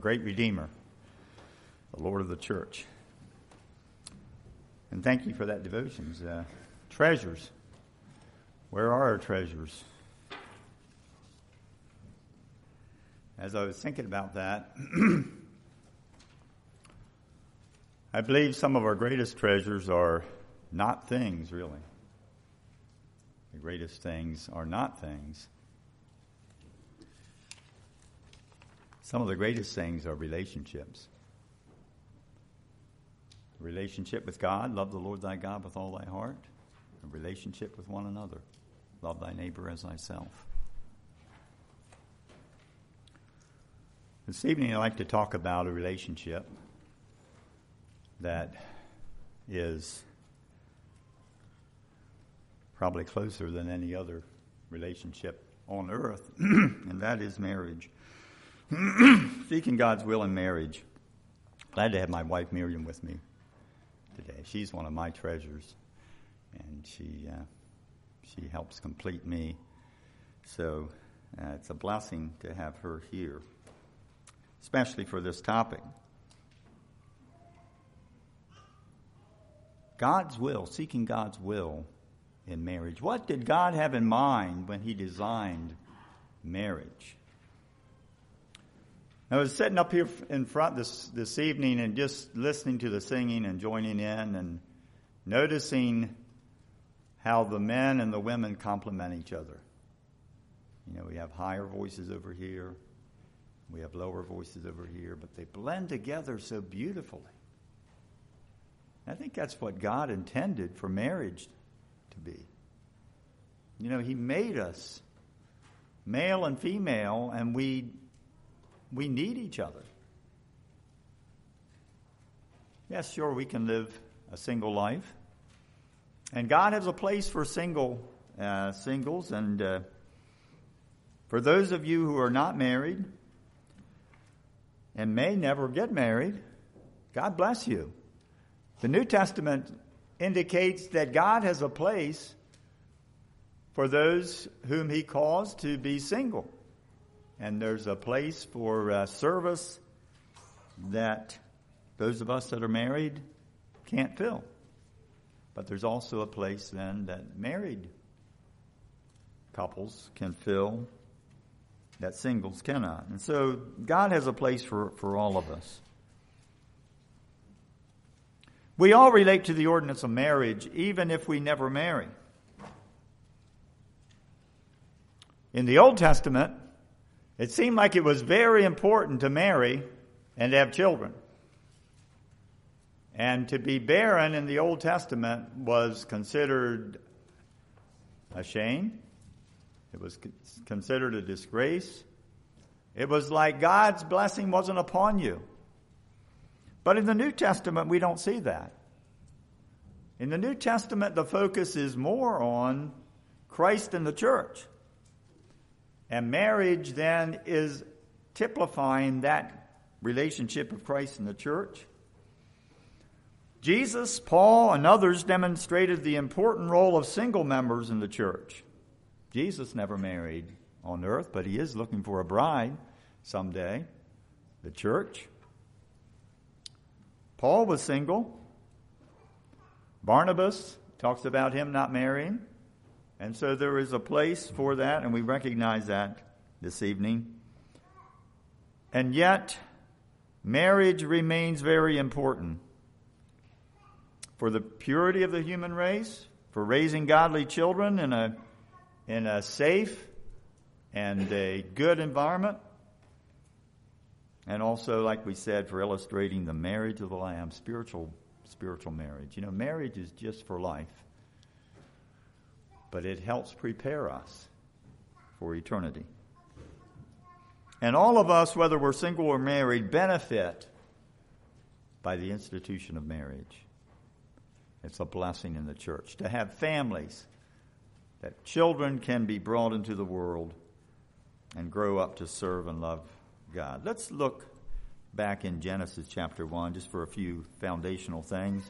great Redeemer, the Lord of the church. And thank you for that devotions. Treasures. Where are our treasures? As I was thinking about that, I believe some of our greatest treasures are not things, really. The greatest things are not things. Some of the greatest things are relationships. A relationship with God, love the Lord thy God with all thy heart. A relationship with one another, love thy neighbor as thyself. This evening I'd like to talk about a relationship that is probably closer than any other relationship on earth, and that is marriage. Seeking God's will in marriage. Glad to have my wife Miriam with me today. She's one of my treasures, and she helps complete me. So it's a blessing to have her here, especially for this topic. God's will, seeking God's will in marriage. What did God have in mind when he designed marriage? I was sitting up here in front this evening and just listening to the singing and joining in and noticing how the men and the women complement each other. You know, we have higher voices over here. We have lower voices over here, but they blend together so beautifully. I think that's what God intended for marriage to be. You know, he made us male and female, and we need each other. Yes, sure, we can live a single life. And God has a place for singles. And for those of you who are not married and may never get married, God bless you. The New Testament indicates that God has a place for those whom he calls to be single. And there's a place for service that those of us that are married can't fill. But there's also a place then that married couples can fill that singles cannot. And so God has a place for all of us. We all relate to the ordinance of marriage, even if we never marry. In the Old Testament, it seemed like it was very important to marry and to have children. And to be barren in the Old Testament was considered a shame. It was considered a disgrace. It was like God's blessing wasn't upon you. But in the New Testament, we don't see that. In the New Testament, the focus is more on Christ and the church. And marriage then is typifying that relationship of Christ and the church. Jesus, Paul, and others demonstrated the important role of single members in the church. Jesus never married on earth, but he is looking for a bride someday, the church. Paul was single. Barnabas talks about him not marrying. And so there is a place for that, and we recognize that this evening. And yet, marriage remains very important for the purity of the human race, for raising godly children in a safe and a good environment, and also, like we said, for illustrating the marriage of the Lamb, spiritual marriage. You know, marriage is just for life, but it helps prepare us for eternity. And all of us, whether we're single or married, benefit by the institution of marriage. It's a blessing in the church to have families, that children can be brought into the world and grow up to serve and love God. Let's look back in Genesis chapter 1 just for a few foundational things.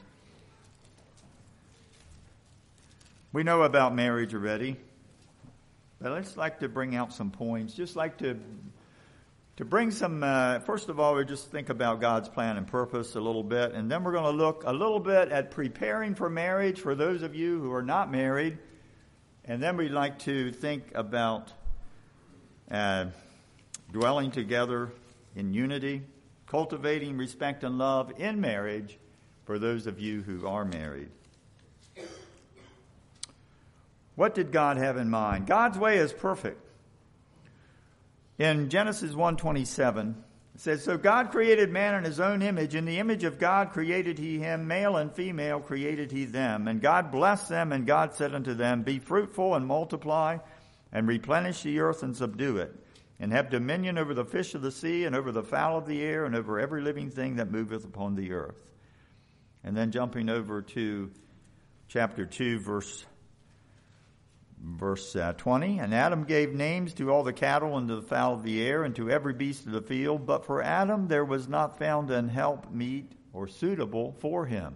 We know about marriage already, but let's like to bring out some points, just like to to bring some, first of all, we just think about God's plan and purpose a little bit, and then we're going to look a little bit at preparing for marriage for those of you who are not married, and then we'd like to think about dwelling together in unity, cultivating respect and love in marriage for those of you who are married. What did God have in mind? God's way is perfect. In Genesis 1:27, it says, "So God created man in his own image. In the image of God created he him. Male and female created he them. And God blessed them, and God said unto them, Be fruitful and multiply, and replenish the earth and subdue it, and have dominion over the fish of the sea, and over the fowl of the air, and over every living thing that moveth upon the earth." And then jumping over to chapter 2, verse 20, "And Adam gave names to all the cattle and to the fowl of the air and to every beast of the field. But for Adam there was not found an help meet or suitable for him.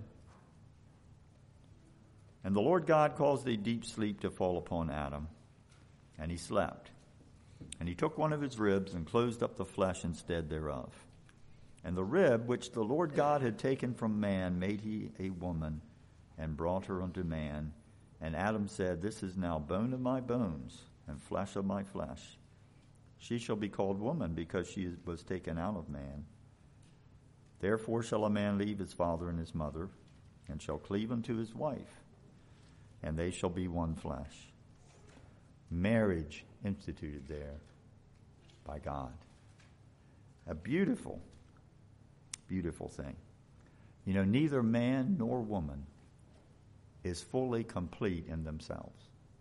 And the Lord God caused a deep sleep to fall upon Adam, and he slept. And he took one of his ribs and closed up the flesh instead thereof. And the rib which the Lord God had taken from man made he a woman, and brought her unto man. And Adam said, This is now bone of my bones, and flesh of my flesh. She shall be called woman, because she was taken out of man. Therefore shall a man leave his father and his mother, and shall cleave unto his wife, and they shall be one flesh." Marriage instituted there by God. A beautiful, beautiful thing. You know, neither man nor woman is fully complete in themselves.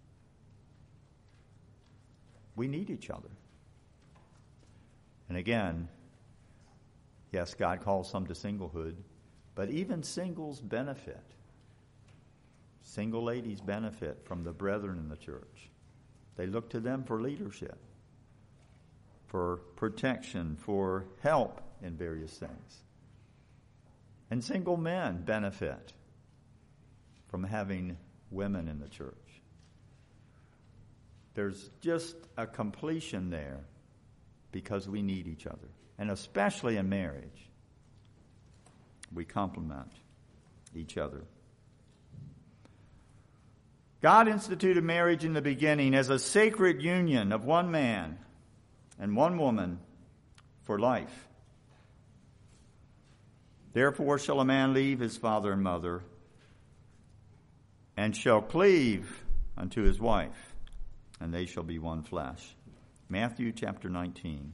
We need each other. And again, yes, God calls some to singlehood, but even singles benefit. Single ladies benefit from the brethren in the church. They look to them for leadership, for protection, for help in various things. And single men benefit from having women in the church. There's just a completion there because we need each other. And especially in marriage, we complement each other. God instituted marriage in the beginning as a sacred union of one man and one woman for life. Therefore shall a man leave his father and mother, and shall cleave unto his wife, and they shall be one flesh. Matthew chapter 19.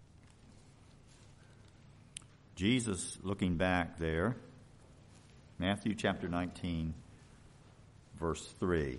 Jesus looking back there. Matthew chapter 19, verse 3.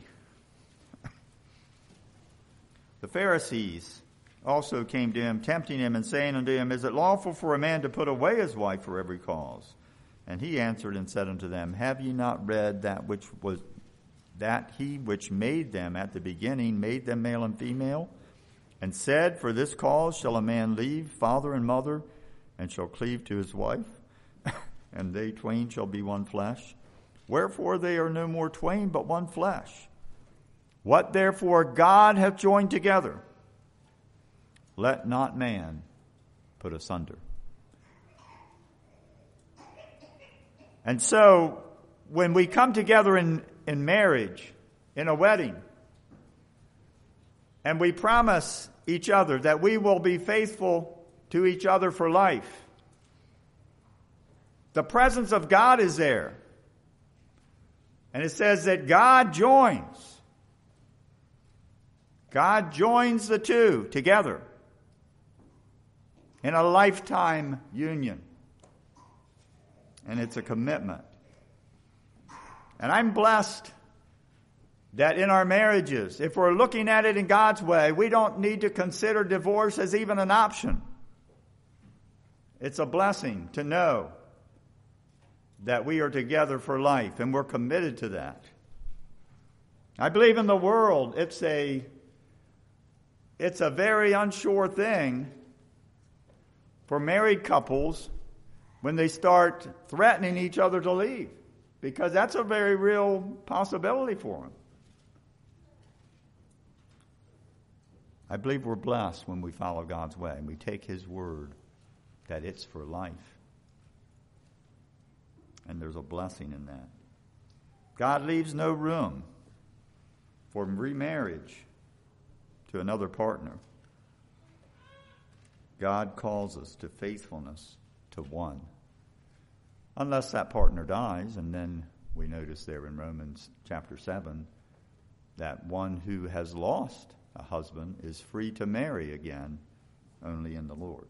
"The Pharisees also came to him, tempting him, and saying unto him, Is it lawful for a man to put away his wife for every cause? And he answered and said unto them, Have ye not read that he which made them at the beginning made them male and female, and said, For this cause shall a man leave father and mother, and shall cleave to his wife, and they twain shall be one flesh. Wherefore they are no more twain, but one flesh. What therefore God hath joined together, let not man put asunder." And so, when we come together in marriage, in a wedding, and we promise each other that we will be faithful to each other for life, the presence of God is there. And it says that God joins the two together in a lifetime union. And it's a commitment. And I'm blessed that in our marriages, if we're looking at it in God's way, we don't need to consider divorce as even an option. It's a blessing to know that we are together for life, and we're committed to that. I believe in the world, it's a very unsure thing for married couples when they start threatening each other to leave, because that's a very real possibility for them. I believe we're blessed when we follow God's way and we take His word that it's for life. And there's a blessing in that. God leaves no room for remarriage to another partner. God calls us to faithfulness to one. Unless that partner dies, and then we notice there in Romans chapter 7 that one who has lost a husband is free to marry again, only in the Lord.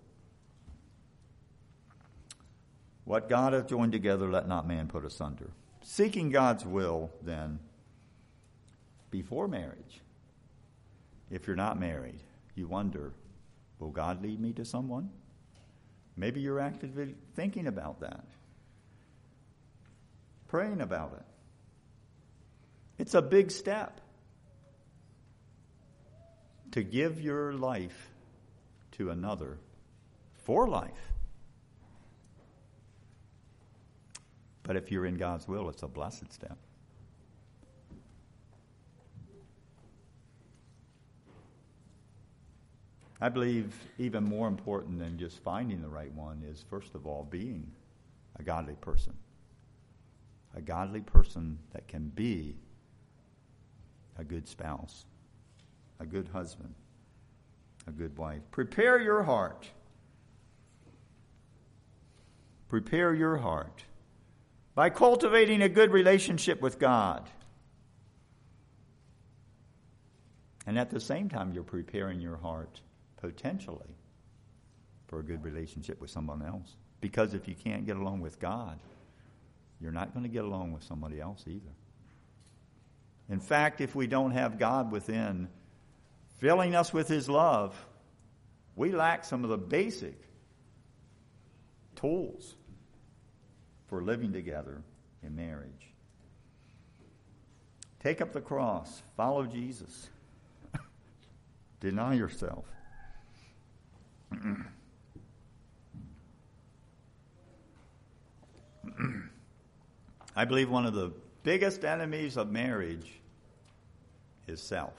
What God hath joined together, let not man put asunder. Seeking God's will, then, before marriage. If you're not married, you wonder, will God lead me to someone? Maybe you're actively thinking about that. Praying about it. It's a big step to give your life to another for life. But if you're in God's will, it's a blessed step. I believe even more important than just finding the right one is, first of all, being a godly person. A godly person that can be a good spouse, a good husband, a good wife. Prepare your heart. Prepare your heart by cultivating a good relationship with God. And at the same time, you're preparing your heart potentially for a good relationship with someone else. Because if you can't get along with God, you're not going to get along with somebody else either. In fact, if we don't have God within, filling us with His love, we lack some of the basic tools for living together in marriage. Take up the cross. Follow Jesus. Deny yourself. I believe one of the biggest enemies of marriage is self.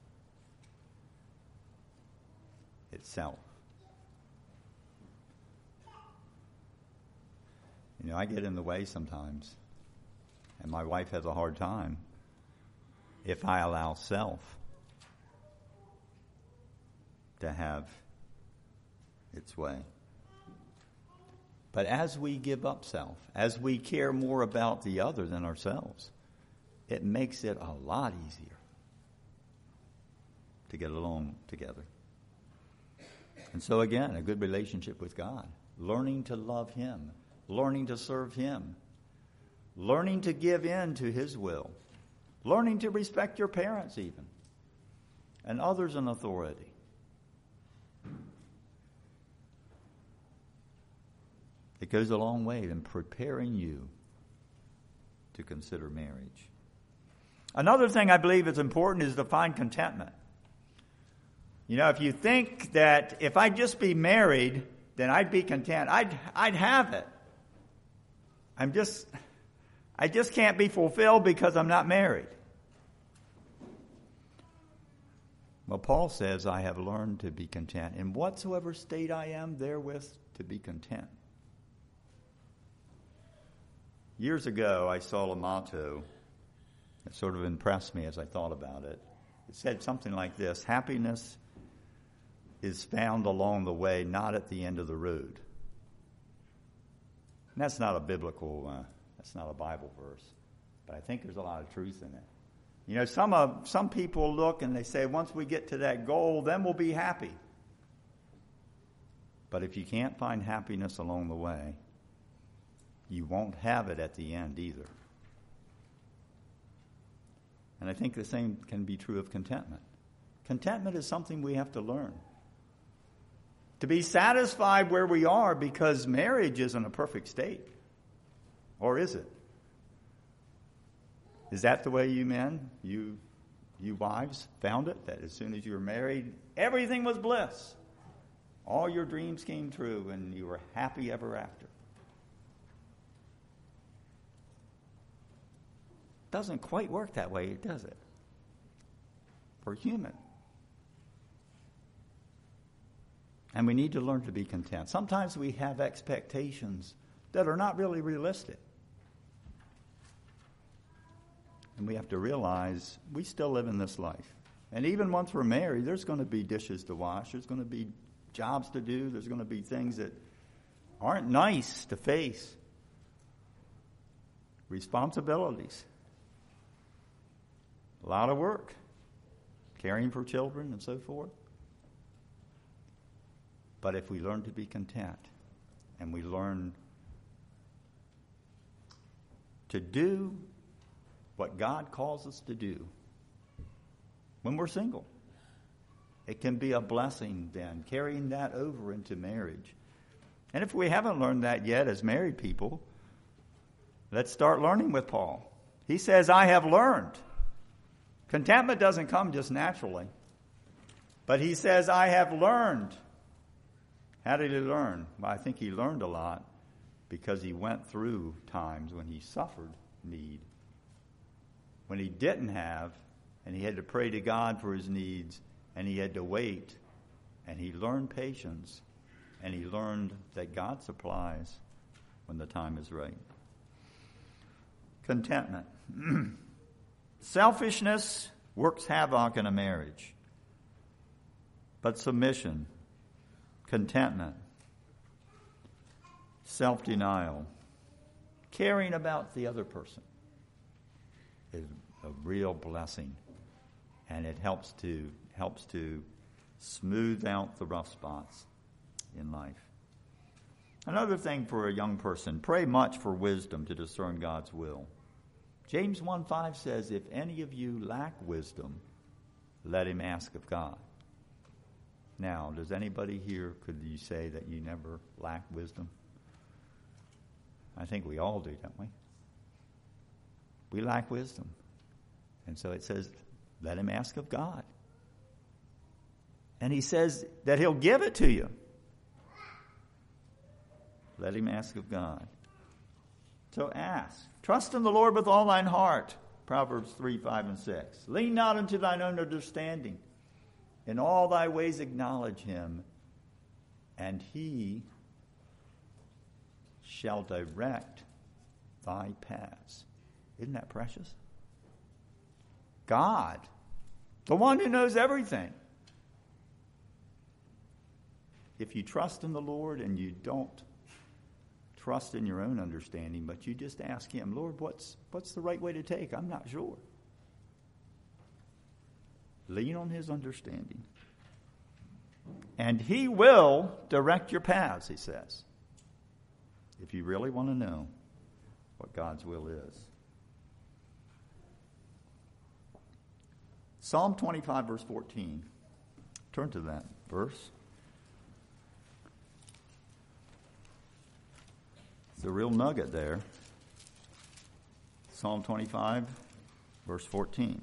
It's self. You know, I get in the way sometimes, and my wife has a hard time if I allow self to have its way. But as we give up self, as we care more about the other than ourselves, it makes it a lot easier to get along together. And so again, a good relationship with God, learning to love Him, learning to serve Him, learning to give in to His will, learning to respect your parents even, and others in authority. It goes a long way in preparing you to consider marriage. Another thing I believe is important is to find contentment. You know, if you think that if I'd just be married, then I'd be content, I'd have it. I just can't be fulfilled because I'm not married. Well, Paul says, I have learned to be content. In whatsoever state I am, therewith to be content. Years ago, I saw a motto that sort of impressed me as I thought about it. It said something like this: happiness is found along the way, not at the end of the road. And that's not a biblical, that's not a Bible verse, but I think there's a lot of truth in it. You know, some people look and they say, once we get to that goal, then we'll be happy. But if you can't find happiness along the way, you won't have it at the end either. And I think the same can be true of contentment. Contentment is something we have to learn. To be satisfied where we are, because marriage isn't a perfect state. Or is it? Is that the way you men, you wives, found it? That as soon as you were married, everything was bliss. All your dreams came true and you were happy ever after. Doesn't quite work that way, does it? For human. And we need to learn to be content. Sometimes we have expectations that are not really realistic. And we have to realize we still live in this life. And even once we're married, there's going to be dishes to wash. There's going to be jobs to do. There's going to be things that aren't nice to face. Responsibilities. A lot of work. Caring for children and so forth. But if we learn to be content and we learn to do what God calls us to do when we're single, it can be a blessing then, carrying that over into marriage. And if we haven't learned that yet as married people, let's start learning with Paul. He says, I have learned. Contentment doesn't come just naturally. But he says, I have learned. How did he learn? Well, I think he learned a lot because he went through times when he suffered need. When he didn't have, and he had to pray to God for his needs, and he had to wait, and he learned patience, and he learned that God supplies when the time is right. Contentment. Selfishness works havoc in a marriage. But submission, contentment, self-denial, caring about the other person is a real blessing. And it helps to smooth out the rough spots in life. Another thing for a young person, pray much for wisdom to discern God's will. James 1:5 says, if any of you lack wisdom, let him ask of God. Now, does anybody here, could you say that you never lack wisdom? I think we all do, don't we? We lack wisdom. And so it says, let him ask of God. And he says that he'll give it to you. Let him ask of God. So ask. Trust in the Lord with all thine heart. Proverbs 3:5-6. Lean not unto thine own understanding. In all thy ways acknowledge him, and he shall direct thy paths. Isn't that precious? God, the one who knows everything. If you trust in the Lord and you don't trust in your own understanding, but you just ask him, Lord, what's the right way to take? I'm not sure. Lean on his understanding. And he will direct your paths, he says. If you really want to know what God's will is. Psalm 25, verse 14. Turn to that verse. It's a real nugget there. Psalm 25, verse 14.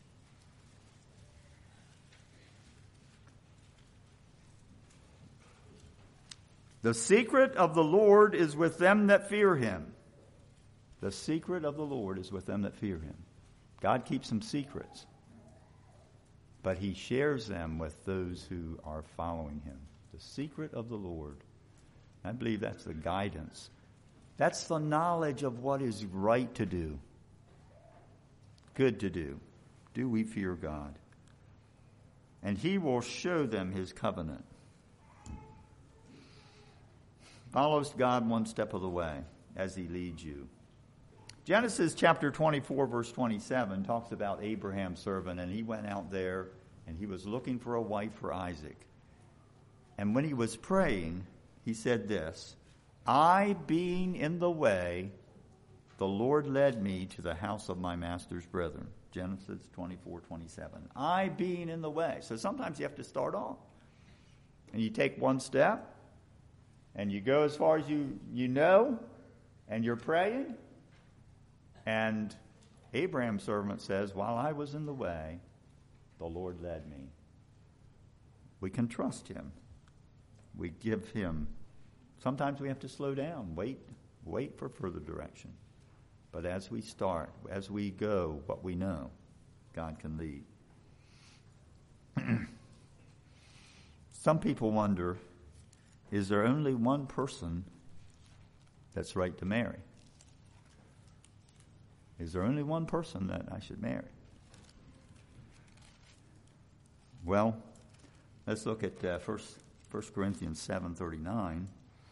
The secret of the Lord is with them that fear him. The secret of the Lord is with them that fear him. God keeps some secrets, but he shares them with those who are following him. The secret of the Lord. I believe that's the guidance. That's the knowledge of what is right to do, good to do. Do we fear God? And he will show them his covenant. Follows God one step of the way as he leads you. Genesis chapter 24, verse 27 talks about Abraham's servant, and he went out there and he was looking for a wife for Isaac. And when he was praying, he said this, I being in the way, the Lord led me to the house of my master's brethren. Genesis 24:27. I being in the way. So sometimes you have to start off. And you take one step, and you go as far as you know, and you're praying. And Abraham's servant says, while I was in the way, the Lord led me. We can trust him. We give him. Sometimes we have to slow down, wait for further direction. But as we start, as we go, what we know, God can lead. Some people wonder, is there only one person that's right to marry? Is there only one person that I should marry? Well, let's look at 1 Corinthians 7:39.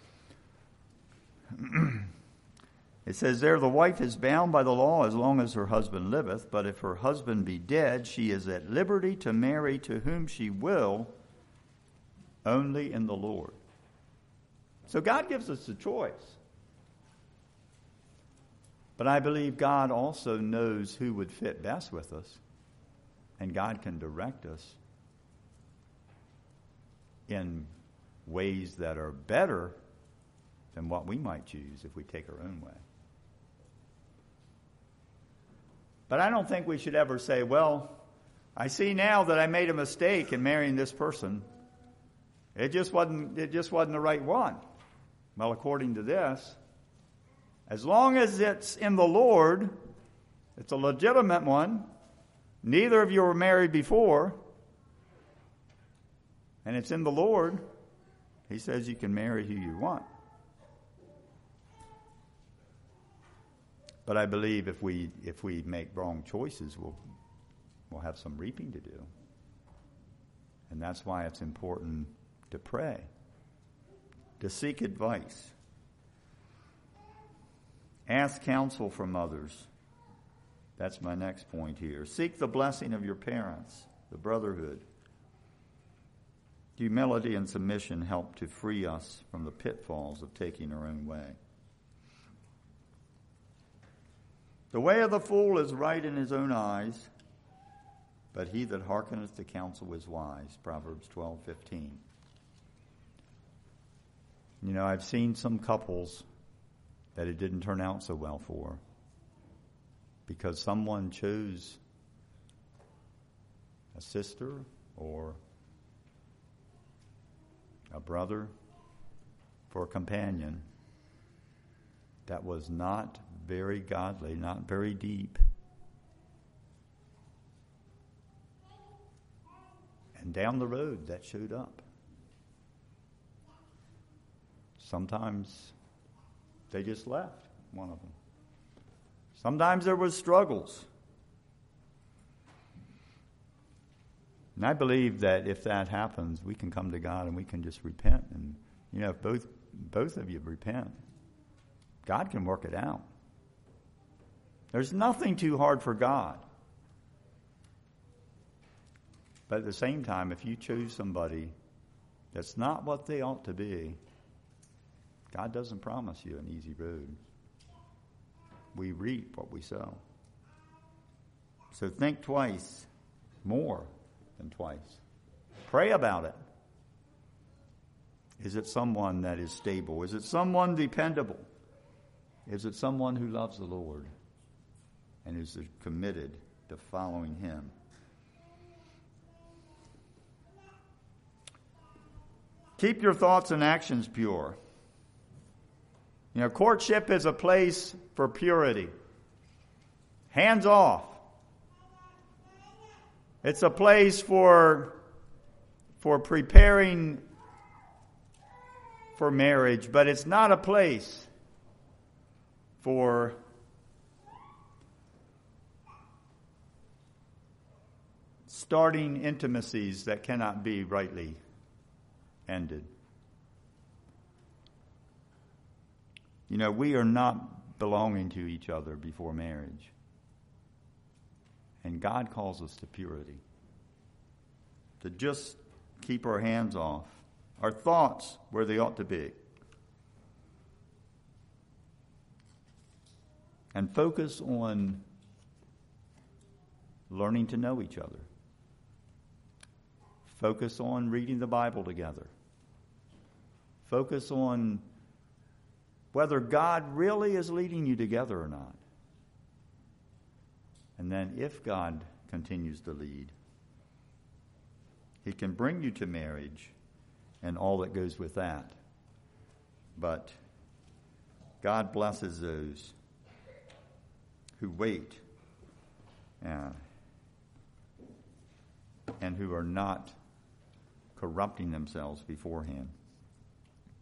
It says there, the wife is bound by the law as long as her husband liveth, but if her husband be dead, she is at liberty to marry to whom she will, only in the Lord. So God gives us the choice. But I believe God also knows who would fit best with us, and God can direct us in ways that are better than what we might choose if we take our own way. But I don't think we should ever say, well, I see now that I made a mistake in marrying this person. It just wasn't the right one. Well, according to this, as long as it's in the Lord, it's a legitimate one. Neither of you were married before, and it's in the Lord, he says you can marry who you want. But I believe if we make wrong choices, we'll have some reaping to do. And that's why it's important to pray, to seek advice, ask counsel from others. That's my next point here. Seek the blessing of your parents, the brotherhood. Humility and submission help to free us from the pitfalls of taking our own way. The way of the fool is right in his own eyes, but he that hearkeneth to counsel is wise. Proverbs 12:15. You know, I've seen some couples that it didn't turn out so well for because someone chose a sister or a brother for a companion that was not very godly, not very deep. And down the road, that showed up. Sometimes they just left, one of them. Sometimes there was struggles. And I believe that if that happens, we can come to God and we can just repent. And, you know, if both of you repent, God can work it out. There's nothing too hard for God. But at the same time, if you choose somebody that's not what they ought to be, God doesn't promise you an easy road. We reap what we sow. So think twice, more than twice. Pray about it. Is it someone that is stable? Is it someone dependable? Is it someone who loves the Lord and is committed to following Him? Keep your thoughts and actions pure. You know, courtship is a place for purity. Hands off. It's a place for preparing for marriage, but it's not a place for starting intimacies that cannot be rightly ended. You know, we are not belonging to each other before marriage. And God calls us to purity. To just keep our hands off, our thoughts where they ought to be. And focus on learning to know each other. Focus on reading the Bible together. Focus on whether God really is leading you together or not. And then if God continues to lead, He can bring you to marriage and all that goes with that. But God blesses those who wait and who are not corrupting themselves beforehand.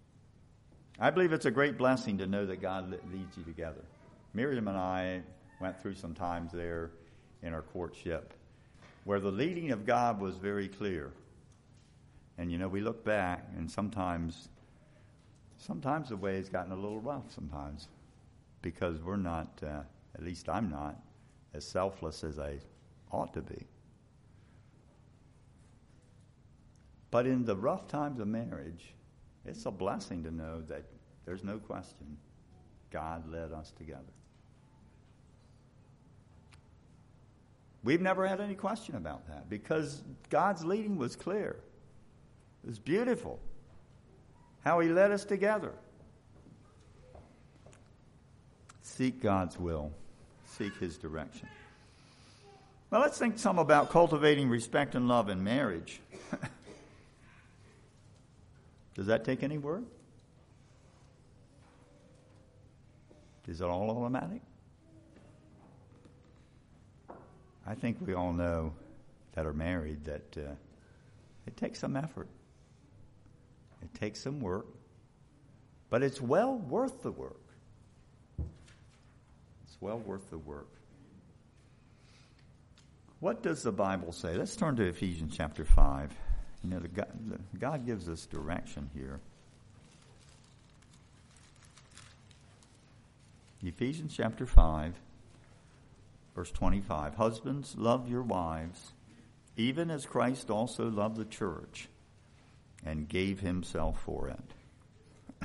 I believe it's a great blessing to know that God leads you together. Miriam and I went through some times there in our courtship where the leading of God was very clear. And, we look back, and sometimes the way has gotten a little rough sometimes because we're not, at least I'm not, as selfless as I ought to be. But in the rough times of marriage, it's a blessing to know that there's no question God led us together. We've never had any question about that because God's leading was clear. It was beautiful how He led us together. Seek God's will. Seek His direction. Well, let's think some about cultivating respect and love in marriage. Does that take any work? Is it all automatic? I think we all know that are married that it takes some effort. It takes some work. But it's well worth the work. It's well worth the work. What does the Bible say? Let's turn to Ephesians chapter 5. God gives us direction here. Ephesians chapter 5, verse 25. Husbands, love your wives, even as Christ also loved the church and gave himself for it.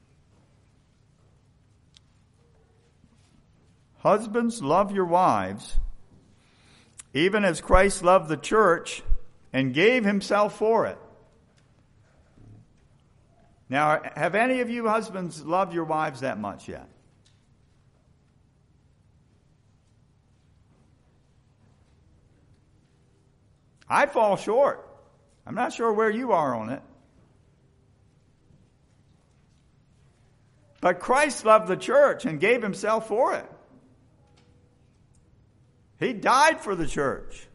Husbands, love your wives, even as Christ loved the church and gave himself for it. Now, have any of you husbands loved your wives that much yet? I fall short. I'm not sure where you are on it. But Christ loved the church and gave himself for it. He died for the church.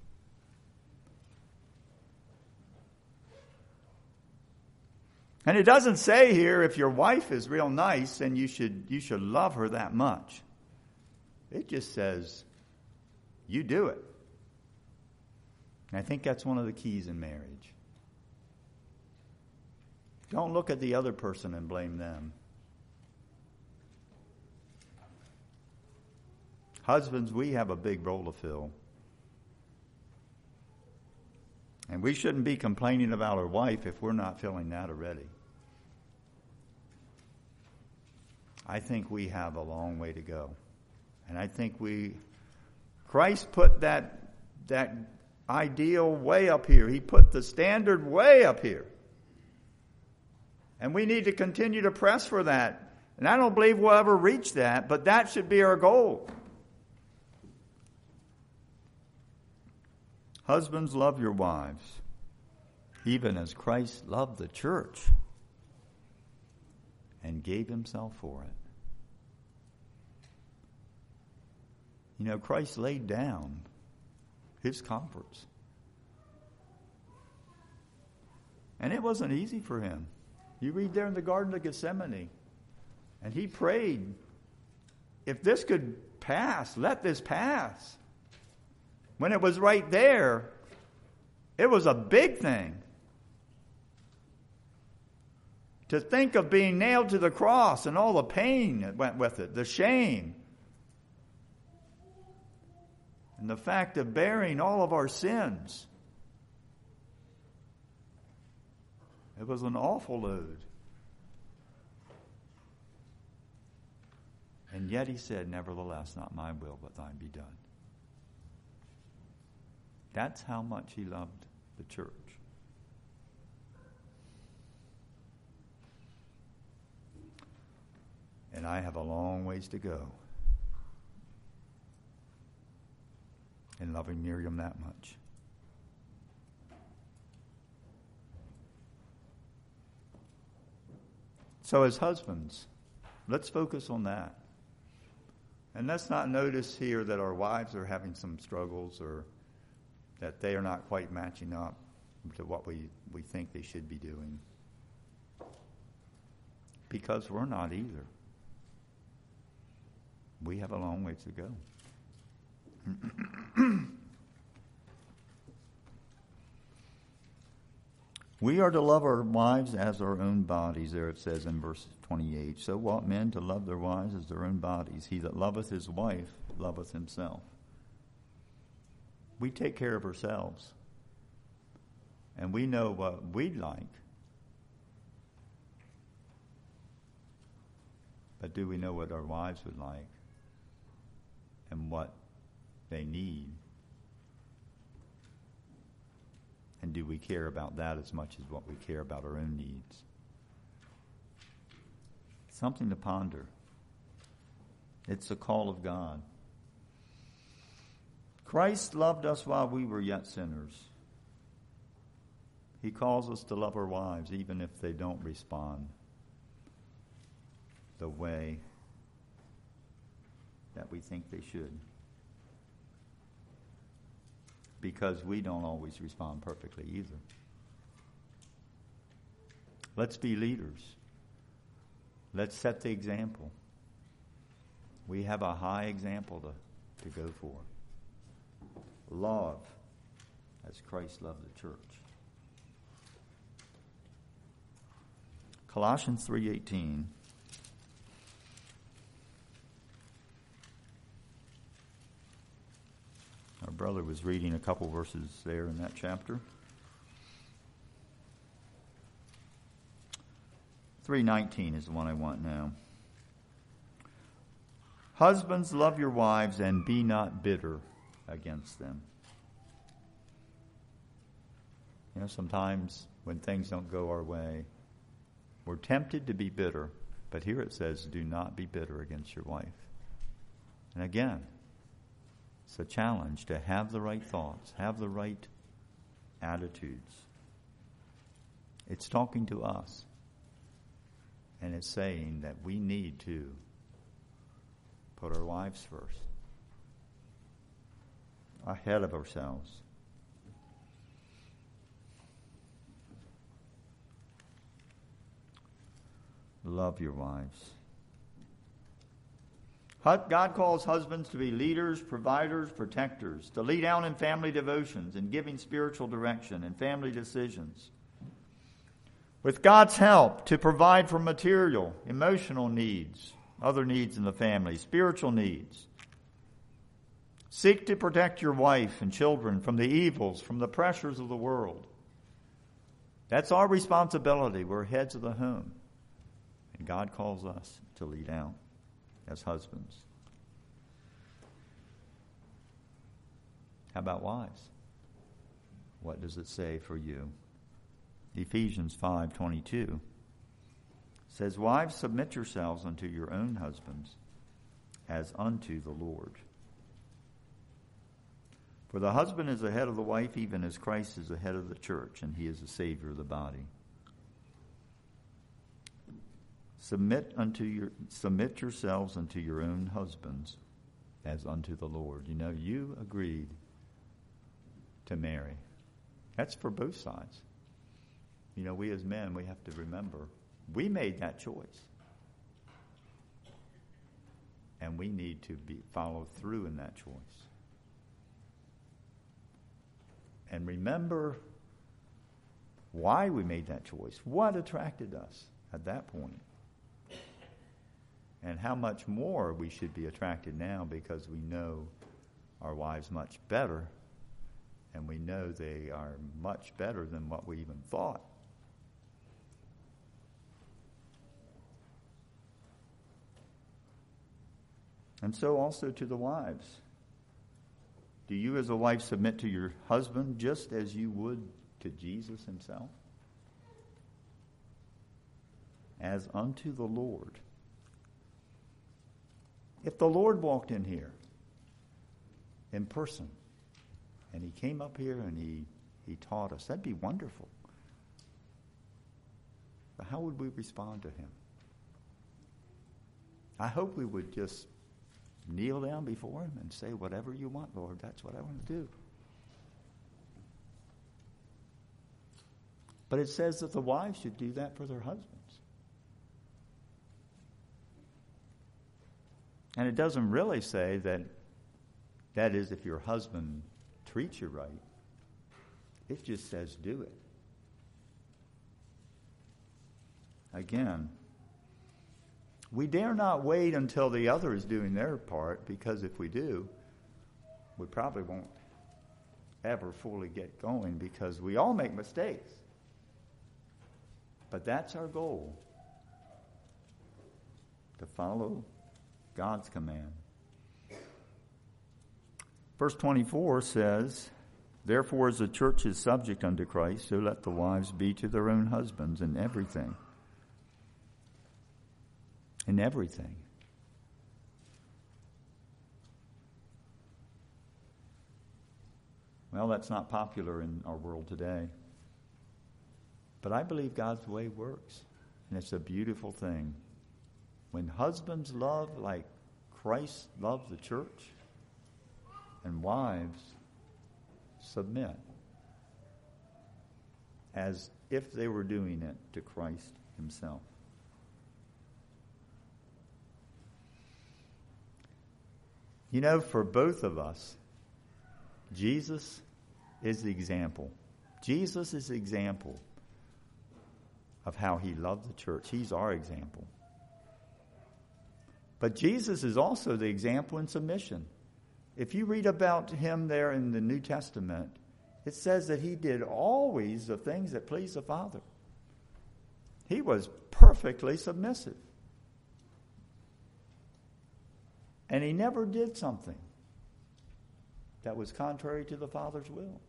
And it doesn't say here if your wife is real nice, then you should love her that much. It just says you do it. And I think that's one of the keys in marriage. Don't look at the other person and blame them. Husbands, we have a big role to fill. And we shouldn't be complaining about our wife if we're not feeling that already. I think we have a long way to go. And I think Christ put that ideal way up here. He put the standard way up here. And we need to continue to press for that. And I don't believe we'll ever reach that, but that should be our goal. Husbands, love your wives, even as Christ loved the church and gave himself for it. Christ laid down his comforts. And it wasn't easy for him. You read there in the Garden of Gethsemane, and he prayed, if this could pass, let this pass. When it was right there, it was a big thing. To think of being nailed to the cross and all the pain that went with it, the shame, and the fact of bearing all of our sins. It was an awful load. And yet he said, nevertheless, not my will, but thine be done. That's how much he loved the church. And I have a long ways to go in loving Miriam that much. So as husbands, let's focus on that. And let's not notice here that our wives are having some struggles or that they are not quite matching up to what we think they should be doing. because we're not either. We have a long ways to go. We are to love our wives as our own bodies, there it says in verse 28. So ought men to love their wives as their own bodies. He that loveth his wife loveth himself. We take care of ourselves. And we know what we'd like. But do we know what our wives would like? And what they need? And do we care about that as much as what we care about our own needs? Something to ponder. It's a call of God. Christ loved us while we were yet sinners. He calls us to love our wives even if they don't respond the way that we think they should. Because we don't always respond perfectly either. Let's be leaders. Let's set the example. We have a high example to go for. Love as Christ loved the church. Colossians 3:18. Our brother was reading a couple verses there in that chapter. 3:19 is the one I want now. Husbands, love your wives and be not bitter against them. You know, sometimes when things don't go our way, we're tempted to be bitter. But here it says, do not be bitter against your wife. And again, it's a challenge to have the right thoughts, have the right attitudes. It's talking to us. And it's saying that we need to put our wives first, ahead of ourselves. Love your wives. God calls husbands to be leaders, providers, protectors, to lead out in family devotions and giving spiritual direction and family decisions. With God's help, to provide for material, emotional needs, other needs in the family, spiritual needs. Seek to protect your wife and children from the evils, from the pressures of the world. That's our responsibility. We're heads of the home. And God calls us to lead out as husbands. How about wives? What does it say for you? Ephesians 5:22 says, wives, submit yourselves unto your own husbands as unto the Lord. For the husband is the head of the wife, even as Christ is the head of the church, and he is the Savior of the body. Submit yourselves unto your own husbands as unto the Lord. You know, you agreed to marry. That's for both sides. You know, we as men, we have to remember, we made that choice. And we need to follow through in that choice. And remember why we made that choice. What attracted us at that point. And how much more we should be attracted now because we know our wives much better. And we know they are much better than what we even thought. And so also to the wives. Do you as a wife submit to your husband just as you would to Jesus himself? As unto the Lord. If the Lord walked in here in person and he came up here and he taught us, that'd be wonderful. But how would we respond to him? I hope we would just kneel down before him and say, whatever you want, Lord, that's what I want to do. But it says that the wives should do that for their husbands. And it doesn't really say that is if your husband treats you right. It just says do it. Again, we dare not wait until the other is doing their part, because if we do, we probably won't ever fully get going, because we all make mistakes. But that's our goal, to follow God's command. Verse 24 says, "Therefore, as the church is subject unto Christ, so let the wives be to their own husbands in everything." In everything. Well, that's not popular in our world today. But I believe God's way works. And it's a beautiful thing. When husbands love like Christ loved the church, and wives submit as if they were doing it to Christ himself. You know, for both of us, Jesus is the example. Jesus is the example of how he loved the church. He's our example. But Jesus is also the example in submission. If you read about him there in the New Testament, it says that he did always the things that pleased the Father. He was perfectly submissive. And he never did something that was contrary to the Father's will.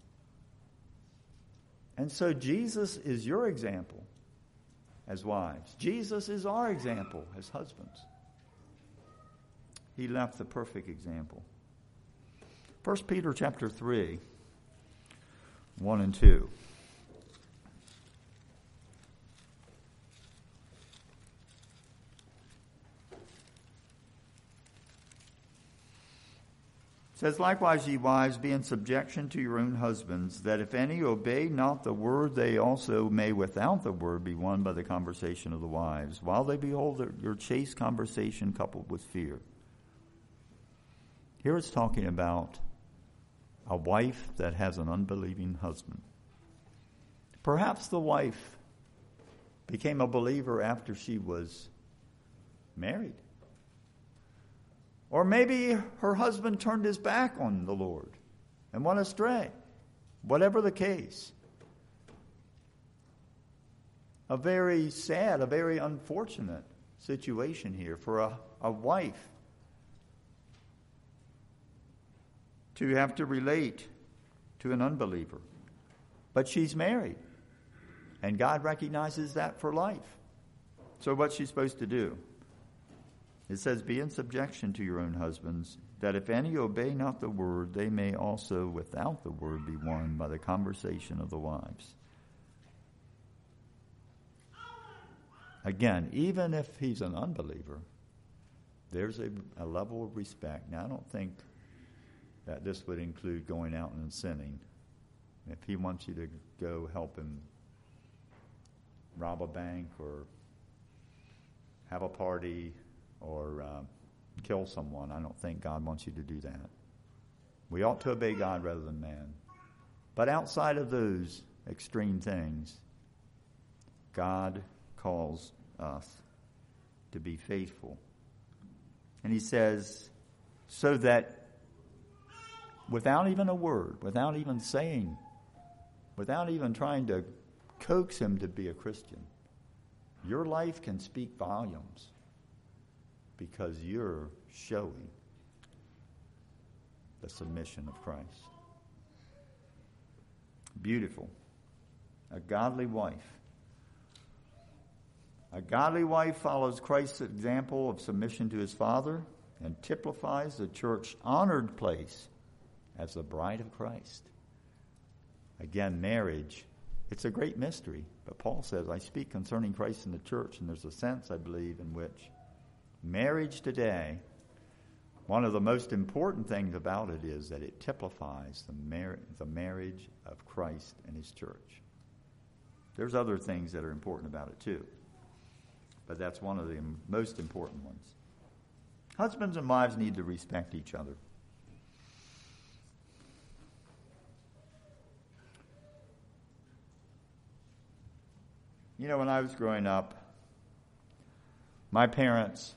And so Jesus is your example as wives. Jesus is our example as husbands. He left the perfect example. 1 Peter chapter 3, 1 and 2. It says, "Likewise, ye wives, be in subjection to your own husbands, that if any obey not the word, they also may without the word be won by the conversation of the wives, while they behold your chaste conversation coupled with fear." Here it's talking about a wife that has an unbelieving husband. Perhaps the wife became a believer after she was married. Or maybe her husband turned his back on the Lord and went astray. Whatever the case. A very sad, a very unfortunate situation here for a wife to have to relate to an unbeliever. But she's married. And God recognizes that for life. So what's she supposed to do? It says, "Be in subjection to your own husbands, that if any obey not the word, they may also without the word be won by the conversation of the wives." Again, even if he's an unbeliever, there's a level of respect. Now, I don't think that this would include going out and sinning. If he wants you to go help him rob a bank or have a party or kill someone, I don't think God wants you to do that. We ought to obey God rather than man. But outside of those extreme things, God calls us to be faithful. And he says, so that without even a word, without even saying, without even trying to coax him to be a Christian, your life can speak volumes. Because you're showing the submission of Christ. Beautiful. A godly wife. A godly wife follows Christ's example of submission to his Father and typifies the church's honored place as the bride of Christ. Again, marriage, it's a great mystery. But Paul says, I speak concerning Christ and the church, and there's a sense, I believe, in which marriage today, one of the most important things about it is that it typifies the marriage of Christ and his church. There's other things that are important about it too, but that's one of the most important ones. Husbands and wives need to respect each other. You know, when I was growing up, my parents,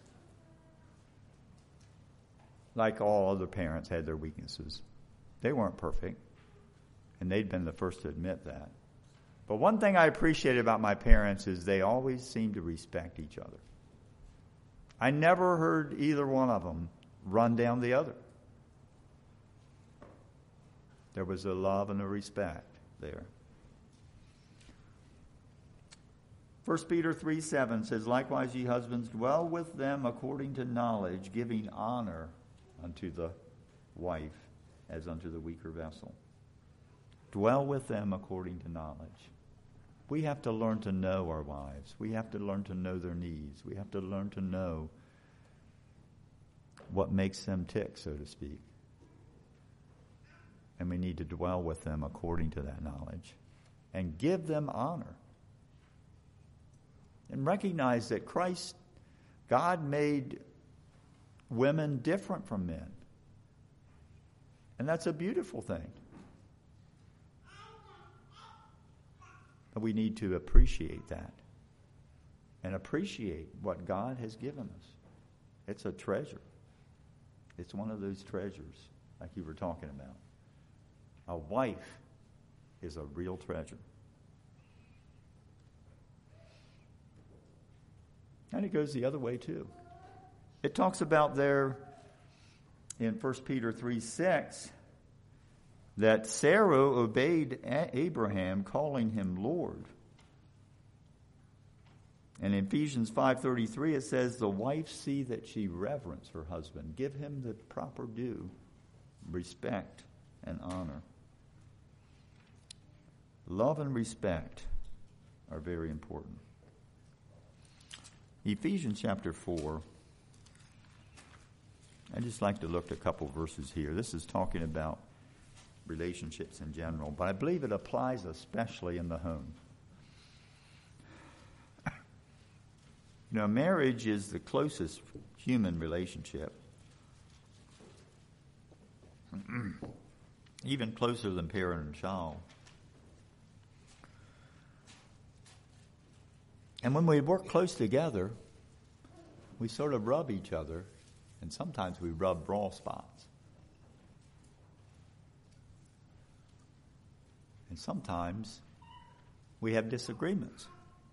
like all other parents, had their weaknesses. They weren't perfect, and they'd been the first to admit that. But one thing I appreciated about my parents is they always seemed to respect each other. I never heard either one of them run down the other. There was a love and a respect there. 1 Peter 3:7 says, "Likewise, ye husbands, dwell with them according to knowledge, giving honor unto the wife as unto the weaker vessel." Dwell with them according to knowledge. We have to learn to know our wives. We have to learn to know their needs. We have to learn to know what makes them tick, so to speak. And we need to dwell with them according to that knowledge and give them honor. And recognize that God made women different from men. And that's a beautiful thing. But we need to appreciate that and appreciate what God has given us. It's a treasure. It's one of those treasures like you were talking about. A wife is a real treasure. And it goes the other way too. It talks about there in 1 Peter 3:6 that Sarah obeyed Abraham, calling him Lord. And in Ephesians 5:33 it says, "The wife see that she reverence her husband, give him the proper due, respect and honor." Love and respect are very important. Ephesians chapter 4. I'd just like to look at a couple verses here. This is talking about relationships in general, but I believe it applies especially in the home. You know, marriage is the closest human relationship, even closer than parent and child. And when we work close together, we sort of rub each other, and sometimes we rub raw spots. And sometimes we have disagreements.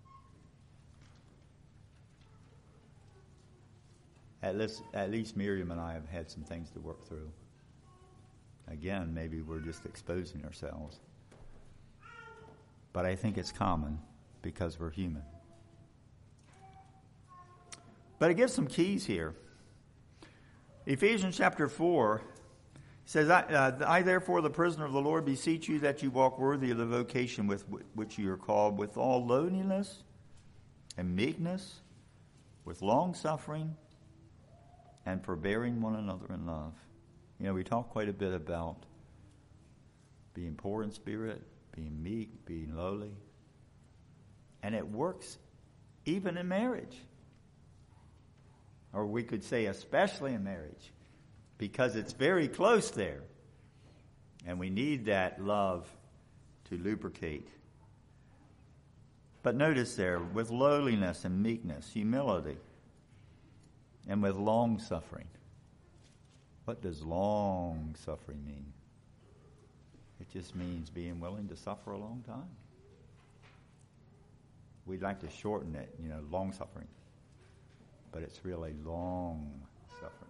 At least Miriam and I have had some things to work through. Again, maybe we're just exposing ourselves. But I think it's common because we're human. But it gives some keys here. Ephesians chapter 4 says, I therefore, the prisoner of the Lord, beseech you that you walk worthy of the vocation with which you are called, with all lowliness and meekness, with long-suffering, and forbearing one another in love. You know, we talk quite a bit about being poor in spirit, being meek, being lowly. And it works even in marriage. Or we could say especially in marriage, because it's very close there. And we need that love to lubricate. But notice there, with lowliness and meekness, humility, and with long-suffering. What does long-suffering mean? It just means being willing to suffer a long time. We'd like to shorten it, long-suffering. But it's really long-suffering.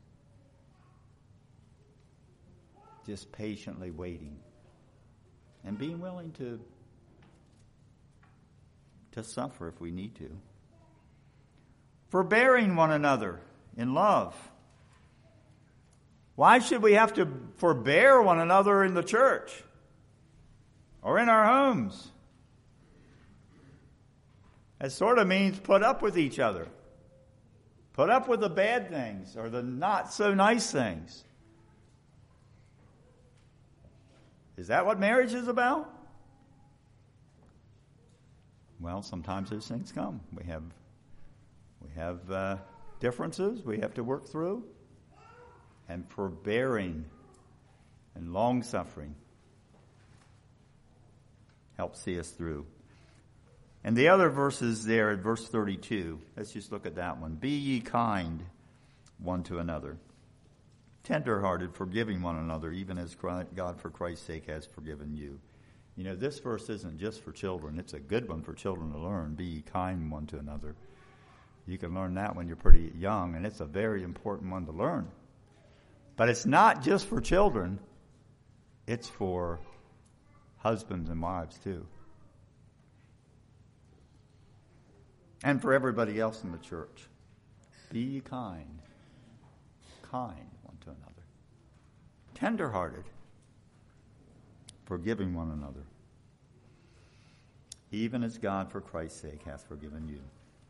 Just patiently waiting. And being willing to suffer if we need to. Forbearing one another in love. Why should we have to forbear one another in the church or in our homes? It sort of means put up with each other. Put up with the bad things or the not so nice things. Is that what marriage is about? Well, sometimes those things come. We have differences we have to work through, and forbearing and long-suffering. Help see us through. And the other verses there at verse 32, let's just look at that one. Be ye kind one to another, tender-hearted, forgiving one another, even as God for Christ's sake has forgiven you. You know, this verse isn't just for children. It's a good one for children to learn. Be ye kind one to another. You can learn that when you're pretty young, and it's a very important one to learn. But it's not just for children. It's for husbands and wives too. And for everybody else in the church. Be ye kind one to another. Tender-hearted, forgiving one another, even as God for Christ's sake hath forgiven you.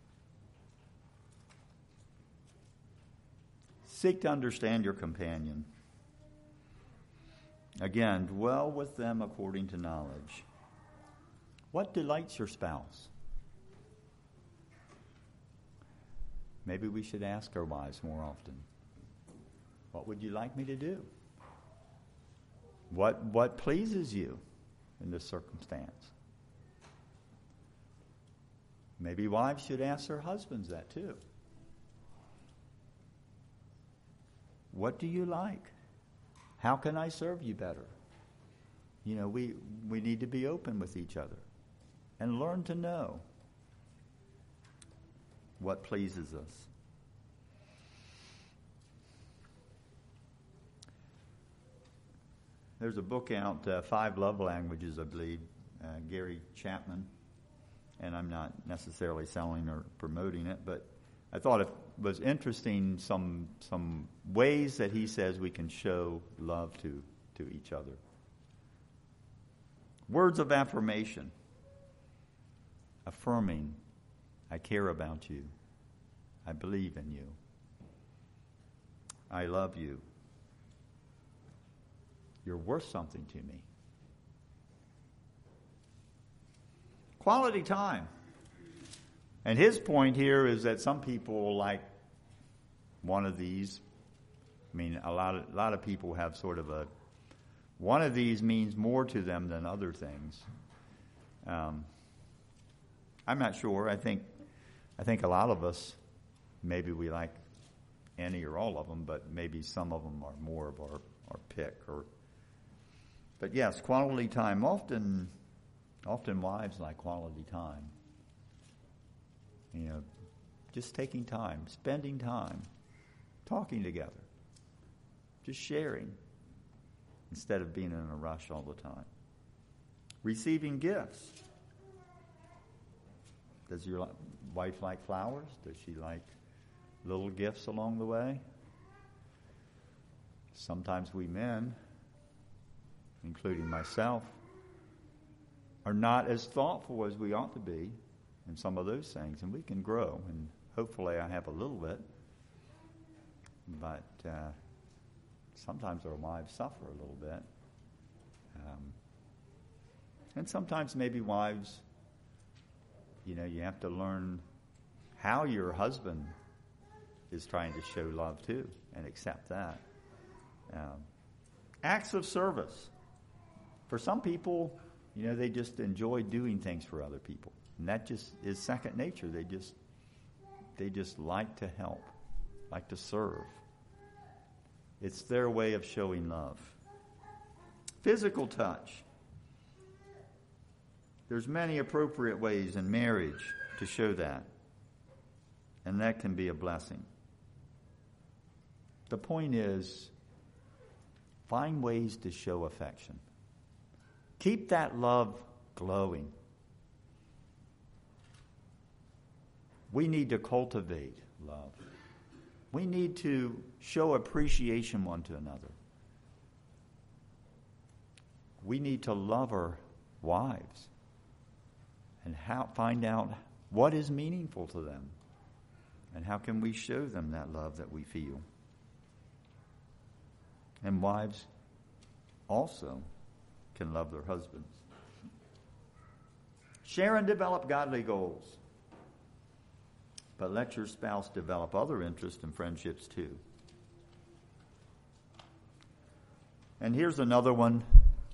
Seek to understand your companion. Again, dwell with them according to knowledge. What delights your spouse? Maybe we should ask our wives more often. What would you like me to do? What pleases you in this circumstance? Maybe wives should ask their husbands that too. What do you like? How can I serve you better? You know, we need to be open with each other and learn to know what pleases us. There's a book out, 5 Love Languages, I believe, Gary Chapman, and I'm not necessarily selling or promoting it, but I thought it was interesting some ways that he says we can show love to each other. Words of affirmation, affirming, I care about you, I believe in you, I love you, you're worth something to me. Quality time. And his point here is that some people like one of these. I mean, a lot of people have sort of one of these means more to them than other things. I'm not sure. I think a lot of us, maybe we like any or all of them, but maybe some of them are more of our pick. But yes, quality time. Often wives like quality time. You know, just taking time, spending time, talking together, just sharing instead of being in a rush all the time. Receiving gifts. Does your wife like flowers? Does she like little gifts along the way? Sometimes we men, including myself, are not as thoughtful as we ought to be in some of those things, and we can grow, and hopefully I have a little bit, but sometimes our wives suffer a little bit, and sometimes maybe wives, you know, you have to learn how your husband is trying to show love too, and accept that. Acts of service. For some people, you know, they just enjoy doing things for other people. And that just is second nature. They just like to help, like to serve. It's their way of showing love. Physical touch. There's many appropriate ways in marriage to show that. And that can be a blessing. The point is, find ways to show affection. Keep that love glowing. We need to cultivate love. We need to show appreciation one to another. We need to love our wives and find out what is meaningful to them and how can we show them that love that we feel. And wives also can love their husbands. Share and develop godly goals. but let your spouse develop other interests and friendships too. And here's another one.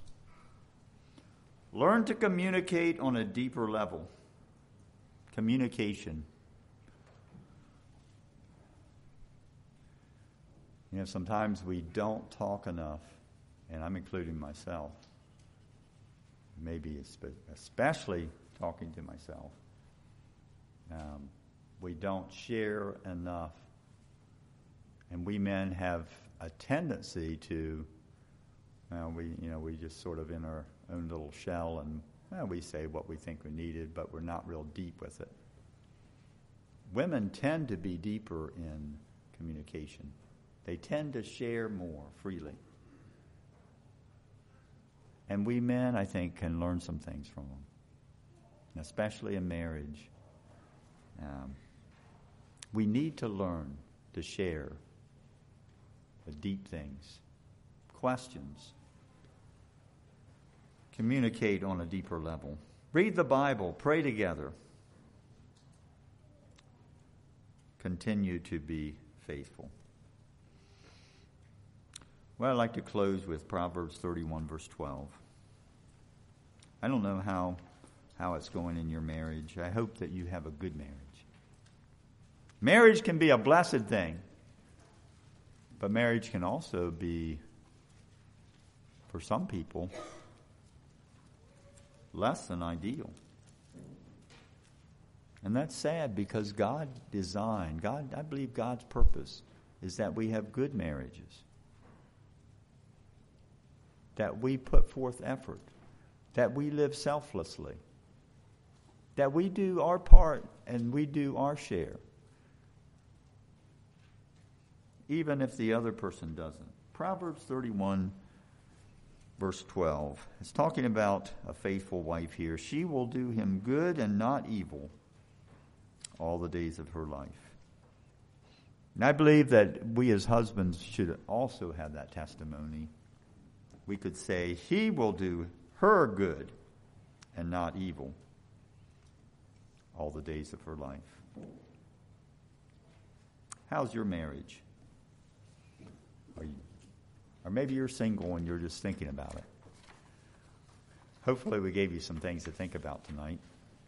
Learn to communicate on a deeper level. Communication. Sometimes we don't talk enough, and I'm including myself. Maybe especially talking to myself. We don't share enough. And we men have a tendency to, we just sort of in our own little shell, and we say what we think we needed, but we're not real deep with it. Women tend to be deeper in communication. They tend to share more freely. And we men, I think, can learn some things from them, especially in marriage. We need to learn to share the deep things, questions, communicate on a deeper level. Read the Bible, pray together. Continue to be faithful. Well, I'd like to close with Proverbs 31, verse 12. I don't know how it's going in your marriage. I hope that you have a good marriage. Marriage can be a blessed thing, but marriage can also be, for some people, less than ideal. And that's sad because I believe God's purpose is that we have good marriages, that we put forth effort, that we live selflessly, that we do our part and we do our share, even if the other person doesn't. Proverbs 31, verse 12, is talking about a faithful wife here. She will do him good and not evil all the days of her life. And I believe that we as husbands should also have that testimony. We could say, he will do her good and not evil all the days of her life. How's your marriage? Or maybe you're single and you're just thinking about it. Hopefully we gave you some things to think about tonight.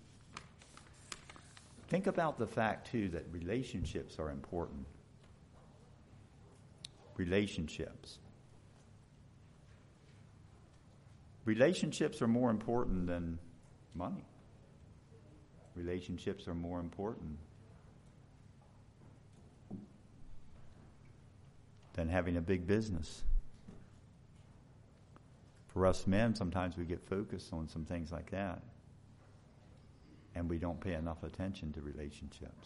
Think about the fact, too, that relationships are important. Relationships. Relationships are more important than money. Relationships are more important than having a big business. For us men, sometimes we get focused on some things like that, and we don't pay enough attention to relationships.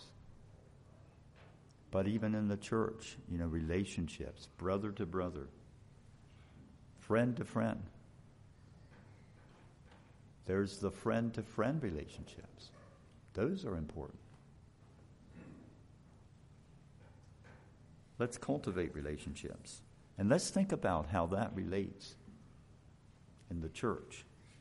But even in the church, relationships, brother to brother, friend to friend. There's the friend-to-friend relationships. Those are important. Let's cultivate relationships. And let's think about how that relates in the church.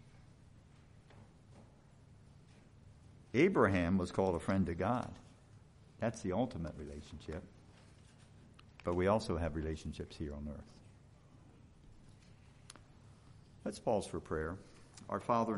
Abraham was called a friend to God. That's the ultimate relationship. But we also have relationships here on earth. Let's pause for prayer. Our Father